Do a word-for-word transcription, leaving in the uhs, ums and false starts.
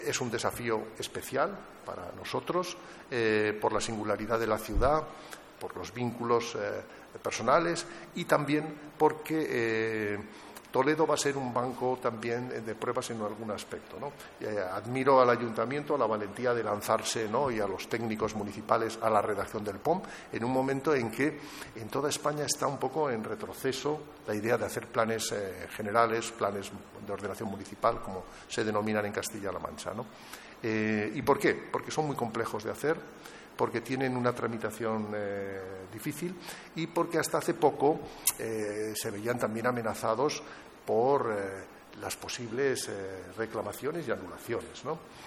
Es un desafío especial para nosotros, eh, por la singularidad de la ciudad, por los vínculos eh, personales y también porque eh, Toledo va a ser un banco también de pruebas en algún aspecto, ¿no? Eh, admiro al ayuntamiento, a la valentía de lanzarse, ¿no?, y a los técnicos municipales a la redacción del P O M en un momento en que en toda España está un poco en retroceso la idea de hacer planes eh, generales, planes de ordenación municipal, como se denominan en Castilla-La Mancha, ¿no? Eh, ¿Y por qué? Porque son muy complejos de hacer, porque tienen una tramitación eh, difícil y porque hasta hace poco eh, se veían también amenazados por eh, las posibles eh, reclamaciones y anulaciones, ¿no?